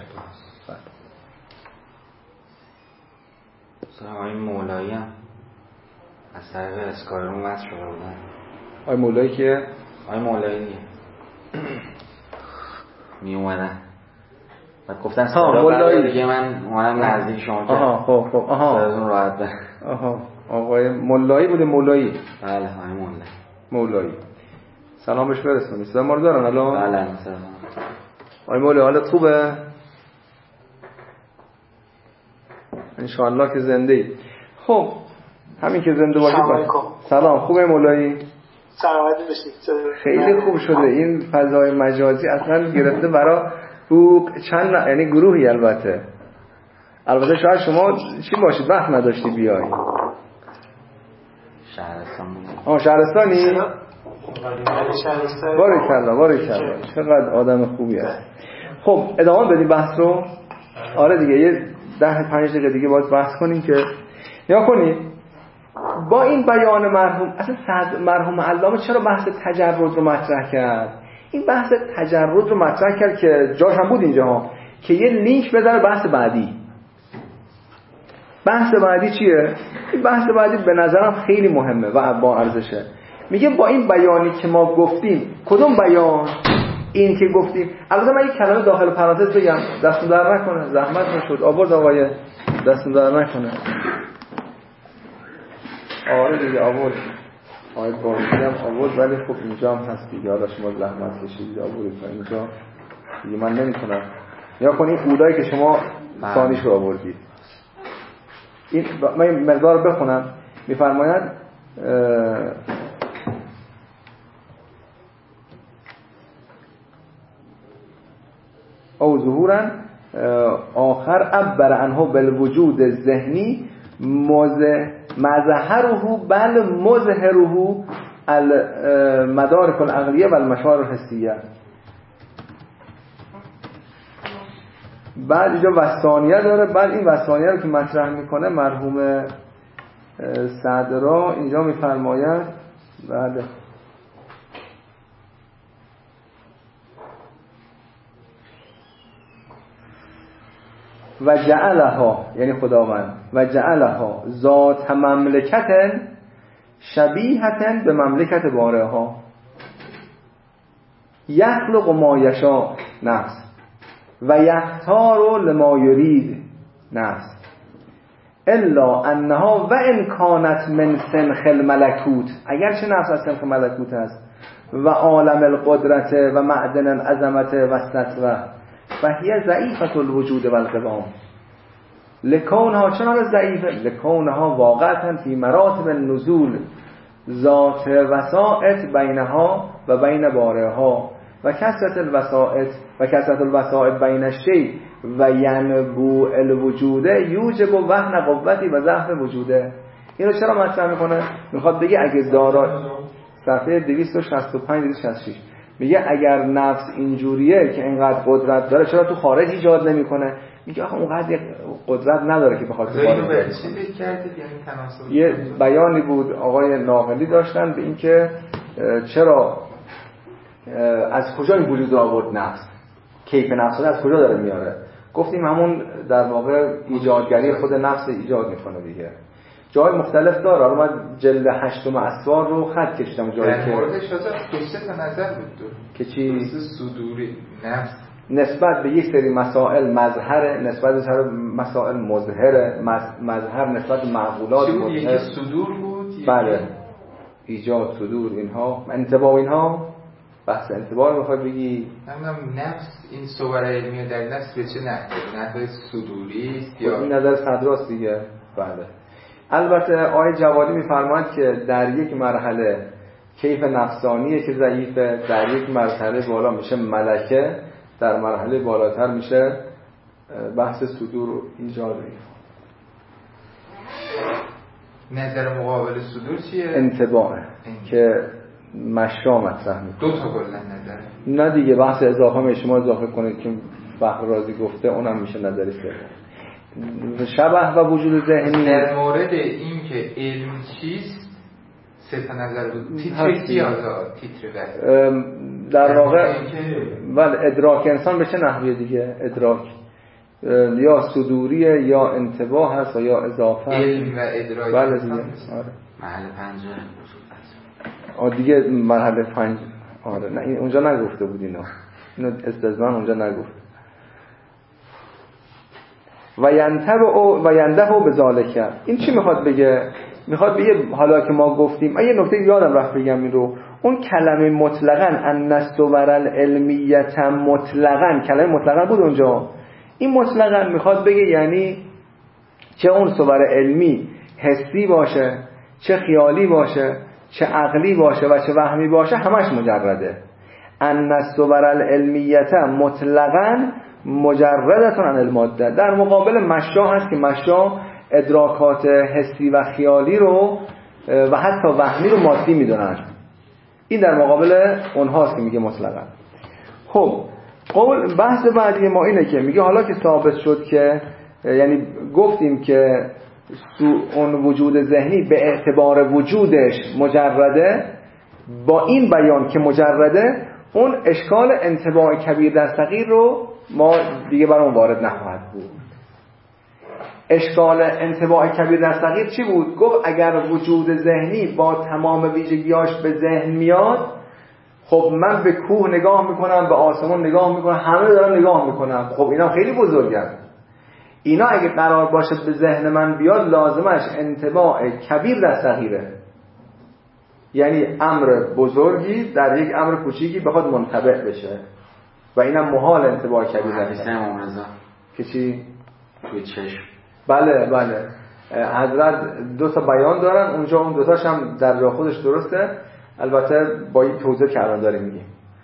آقای مولایی هم از طریق اسکارون وصل شده بودن. آقای مولایی که آقای مولایی می اومدن و گفتن مولایی دیگه من اومدم نزدیک شما که خب سرتون راحت ده. آقای مولایی بوده. مولایی بله آقای مولایی سلامش برسونید. صدا ما رو دارن الان؟ بله سلام. آقای مولایی حالت خوبه؟ انشاءالله که زنده ای. خب همین که زنده باشید. سلام، خوبه مولایی؟ سلامتی باشید. خیلی خوب شده. این فضای مجازی اصلا گرفته برای چند یعنی گروهی. البته شاید شما چی باشید وقت نداشتی بیای. شهرستان شهرستانی؟ باریکلا چقدر آدم خوبی هست. خب ادامه بدیم بحث رو. آره دیگه یه 10-5 دقیقه دیگه باید بحث کنیم که نیا کنید با این بیان مرحوم. اصلا مرحوم علامه چرا بحث تجرد رو مطرح کرد؟ این بحث تجرد رو مطرح کرد که جاش هم بود اینجا که یه لینک بذاره بحث بعدی. بحث بعدی چیه؟ این بحث بعدی به نظرم خیلی مهمه و با ارزشه. میگه با این بیانی که ما گفتیم، کدوم بیان؟ این که گفتیم. البته من یک کلمه داخل پرانتز بگم، دستون در نکنه، زحمت نشد آورد آقای، دستون در نکنه. آره دیگه آورد آقای بازی هم آورد، ولی خب اینجا هم هست دیگه. حالا شما زحمت کشیدید آوردید اینجا دیگه، من نمیتونم. یا کنید اولایی که شما ثانیش رو آوردید. این من مقدار بخونم. میفرماید او ظهورا آخر عبر عنه بالوجود الذهنی مظهره بل مظهره المدارک العقلیه و المشاعر الحسیه. بعد اینجا وثانیه داره. بعد این وثانیه رو که مطرح میکنه مرحوم صدرا اینجا میفرماید بعد و جعلها، یعنی خداوند، و جعلها ذات مملکت شبیهة به مملکت بارها یخلق ما یشاء نفس و یختار لما یرید نفس الا انها و ان کانت من سنخ الملکوت، اگرچه نفس از سنخ ملکوت است، و عالم القدرت و معدن العظمت و السطوه فهی ضعیفة الوجود و القوام لکونها، چنان ضعیفه، لکونها واقعا فی مراتب النزول ذات وسائط بینها و بین بارها و کثرت الوسائط بین الشیء و ینبوع الوجود یوجب وهن قوتی و ضعف وجوده. اینو چرا مطرح میکنه؟ میخواد بگه اگه دارا صفحه 265 266 میگه اگر نفس اینجوریه که اینقدر قدرت داره چرا تو خارج ایجاد نمیکنه؟ میگه آخه اونقدر قدرت نداره که بخواد تو خارج ایجاد کنه. یه بیانی بود آقای ناقلی داشتن به این که چرا از کجا این وجود آورد نفس، کیف نفس از کجا داره میاره. گفتیم همون در واقع ایجادگری خود نفس ایجاد میکنه دیگه. جای مختلف داره. حالا من جلد 8 اسوار رو خط کشیدم جایی که موردش از کشته نظر بود که چی صدوری نفس نسبت به یک سری مسائل مظهر، نسبت به سری مسائل مظهر، مظهر نسبت به معقولات مظهر. یکی صدور بود. بله ایجاد صدور اینها انتباه اینها. بحث انتباه میخواد بگی؟ نفس این صور علمی در نفس به چه نحوه صدوری است یا این نظر صدراست دیگه. بله. البته آیه جوادی میفرماید که در یک مرحله کیف نفسانیه که ضعیفه، در یک مرحله بالا میشه ملکه، در مرحله بالاتر میشه بحث صدور رو ایجاد. نظر مقابل صدور چیه؟ انتباهه که مشا مطرح میکنه. دو تا کلا نظر. نه دیگه بحث اضافه هم شما اضافه کنید که فخر رازی گفته اونم میشه نظری سوم. شبح و وجود ذهنی در مورد این که علم چیست سه تا نظر بود. تیتر کی آزاد؟ تیتر در واقع ولی ادراک انسان به چه نحویه دیگه؟ ادراک یا صدوریه یا انتباه هست و یا اضافه علم و ادراک. بله دیگه. آره. محل پنج دیگه مرحله 5. آره نه این اونجا نگفته بود اینو استثناء اونجا نگفت. و ینده به ذالک. این چی میخواد بگه؟ میخواد بگه حالا که ما گفتیم یه نکته یادم رفت بگم این رو، اون کلمه مطلقاً النصور العلمیت مطلقاً کلمه مطلقاً بود اونجا. این مطلقاً میخواد بگه یعنی چه اون صور علمی حسی باشه، چه خیالی باشه، چه عقلی باشه و چه وهمی باشه، همش مجرده. النصور العلمیت مطلقاً مجردتون عن الماده. در مقابل مشا هست که مشا ادراکات حسی و خیالی رو و حتی وهمی رو مادی میدونن. این در مقابل اونهاست که میگه مطلقاً. خب قول بحث بعدی ما اینه که میگه حالا که ثابت شد که یعنی گفتیم که اون وجود ذهنی به اعتبار وجودش مجرده، با این بیان که مجرده اون اشکال انطباع کبیر در صغیر رو ما دیگه برام وارد نخواهد بود. اشکال انطباع کبیر در صغیر چی بود؟ گفت اگر وجود ذهنی با تمام ویژگیاش به ذهن میاد، خب من به کوه نگاه میکنم، به آسمان نگاه میکنم، همه دارم نگاه میکنم، خب اینا خیلی بزرگن. اینا اگه قرار باشه به ذهن من بیاد لازمش انطباع کبیر در صغیره، یعنی امر بزرگی در یک امر کوچیکی بخواد منطبق بشه و اینم محال انطباع کبیر در صغیر. که چی؟ توی چشم. بله حضرت دو تا بیان دارن اونجا، اون دوتاش هم در جا خودش درسته، البته با این توضیح که الان داریم میگیم.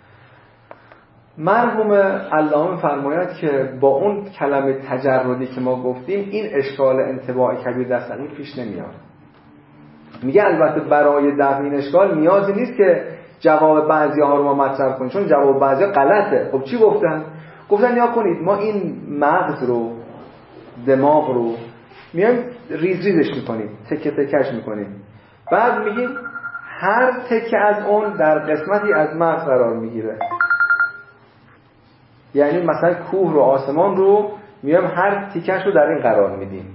مرحوم علامه فرماید که با اون کلمه تجردی که ما گفتیم این اشکال انطباع کبیر در صغیر پیش نمیاد. میگه البته برای دفع این اشکال نیازی نیست که جواب بعضی ها رو ما مطرح کنیم، چون جواب بعضی ها غلطه. خب چی گفتن؟ گفتن یا کنید ما این مغز رو، دماغ رو میایم ریزش میکنیم، تکه تکش میکنیم، بعد میگیم هر تکه از اون در قسمتی از مغز قرار میگیره. یعنی مثلا کوه رو، آسمان رو میایم هر تیکش رو در این قرار میدیم.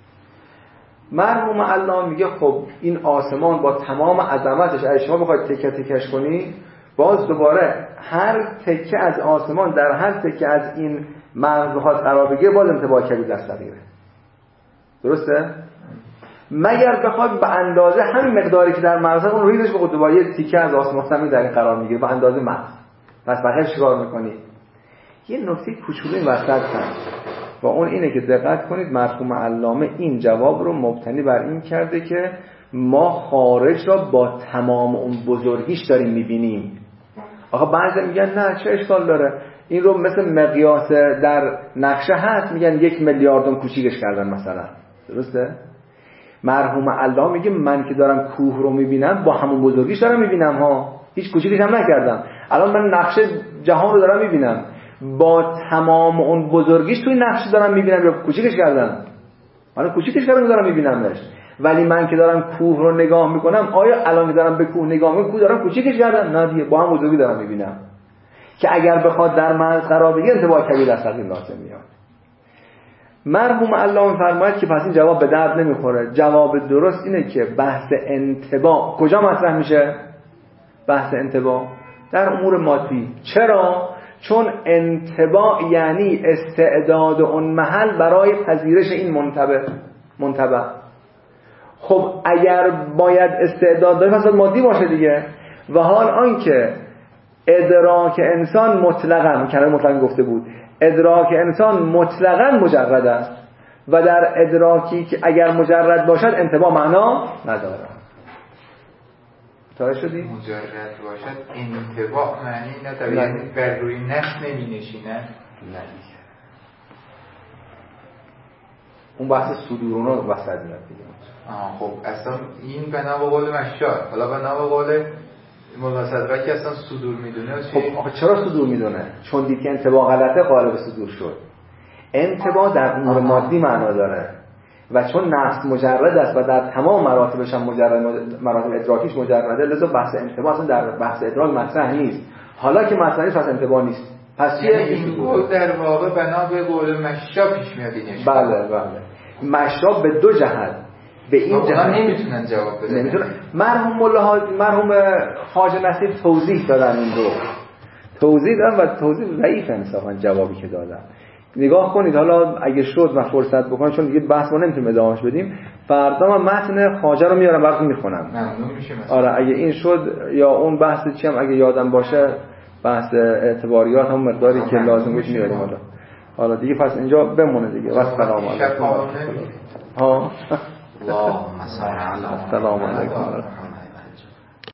مرحوم علامه میگه خب این آسمان با تمام عظمتش اگه شما بخواید تکه تکش کنی، باز دوباره هر تکه از آسمان در هر تکه از این مغز بخواد قرار بگیره، باز انطباع کبیر در صغیره. درسته؟ مگر بخواد به اندازه همین مقداری که در مغز اون ریزش بخواد دوباره یه تیکه از آسمان زمین در این قرار میگیره به اندازه مغز. پس بقیه چیکار میکنی؟ یه نکته کوچولو این وسط هست و اون اینه که دقت کنید مرحوم علامه این جواب رو مبتنی بر این کرده که ما خارج را با تمام اون بزرگیش داریم میبینیم. آخه بعضی میگن نه چه اشکال داره، این رو مثل مقیاس در نقشه هست، میگن 1 میلیاردم کوچیکش کردن مثلا. درسته؟ مرحوم علامه میگه من که دارم کوه رو میبینم با همون بزرگیش دارم میبینم ها، هیچ کوچیکش هم نکردم. الان من نقشه جهان رو دارم میبینم، با تمام اون بزرگیش توی نقشه دارم میبینم یا کوچیکش کردم؟ من کوچیکش کردم دارم میبینمش. ولی من که دارم کوه رو نگاه میکنم، آیا الان که دارم به کوه نگاه میکنم کوه دارم کوچیکش کردم؟ نه دیگه، با هم بزرگی دارم میبینم که اگر بخواد در مغز قرار بگیره انطباع کبیر در صغیر لازم میاد. مرحوم علامه فرماید که پس این جواب به درد نمیخوره. جواب درست اینه که بحث انطباع کجا مطرح میشه؟ بحث انطباع در امور مادی. چرا؟ چون انطباع یعنی استعداد اون محل برای پذیرش این منطبع. خب اگر باید استعداد داره پس مادی باشه دیگه. و حال آنکه ادراک انسان مطلقاً، کلمه مطلقاً گفته بود، ادراک انسان مطلقاً مجرد است و در ادراکی که اگر مجرد باشد انتباه معنا ندارد. متوجه شدی؟ مجرد باشد انتباه معنی نداره، یعنی بر روی نفس نمی نشینه. نه اون بحث صدورونو وسط میاد دیگه. خب اصلا این بنا به قول مشار، حالا بنا به قول مولا صدرک اصلا صدور میدونه. خب چرا صدور میدونه؟ چون دید که انتباه غلطه قالب صدور شد. انتباه در امور مادی معنا داره و چون نفس مجرد است و در تمام مراتبش هم مراتب ادراکیش مجرده، لذا بحث انتباه اصلا در بحث ادراک مطرح نیست. حالا که مطرح نیست پس انتباه نیست. پس یعنی این قول در واقع بنا به قول مشا پیش میاد اینش. بله مشا به دو جهت، به این جهت نمیتونن جواب بدن. نمیتونن. مرحوم خواجه نصیر توضیح دادن این رو. توضیح دادن و توضیح ضعیف انصافا جوابی که دادن. نگاه کنید حالا اگه شد و فرصت بکنید، چون دیگه بحث ما نمیتونیم ادامهش بدیم، فردا من متن خواجه رو میارم براتون میخونم. ممنون میشه مثلا. آره اگه این شد، یا اون بحث چی هم اگه یادم باشه، بحث اعتباریات هم مقداری که لازم بود میاریم. حالا دیگه پس اینجا بمونه دیگه. و سلام علیکم. اللهم صل علی السلام علیکم.